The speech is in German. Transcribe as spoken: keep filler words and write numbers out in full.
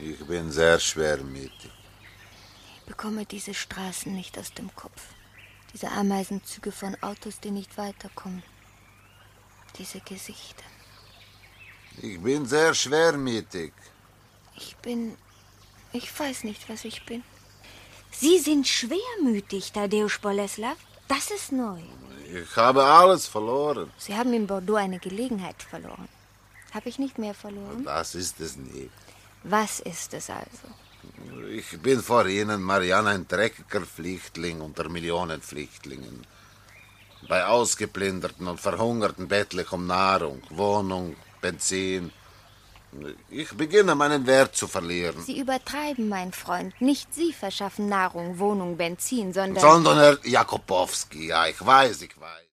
Ich bin sehr schwermütig. Ich bekomme diese Straßen nicht aus dem Kopf. Diese Ameisenzüge von Autos, die nicht weiterkommen. Diese Gesichter. Ich bin sehr schwermütig. Ich bin... Ich weiß nicht, was ich bin. Sie sind schwermütig, Tadeusz Boleslav. Das ist neu. Ich habe alles verloren. Sie haben in Bordeaux eine Gelegenheit verloren. Habe ich nicht mehr verloren? Das ist es nicht. Was ist es also? Ich bin vor Ihnen, Marianne, ein dreckiger Flüchtling unter Millionen Flüchtlingen. Bei ausgeplünderten und verhungerten bettle ich um Nahrung, Wohnung, Benzin. Ich beginne meinen Wert zu verlieren. Sie übertreiben, mein Freund. Nicht Sie verschaffen Nahrung, Wohnung, Benzin, sondern... Sondern Herr Jakubowski, ja, ich weiß, ich weiß.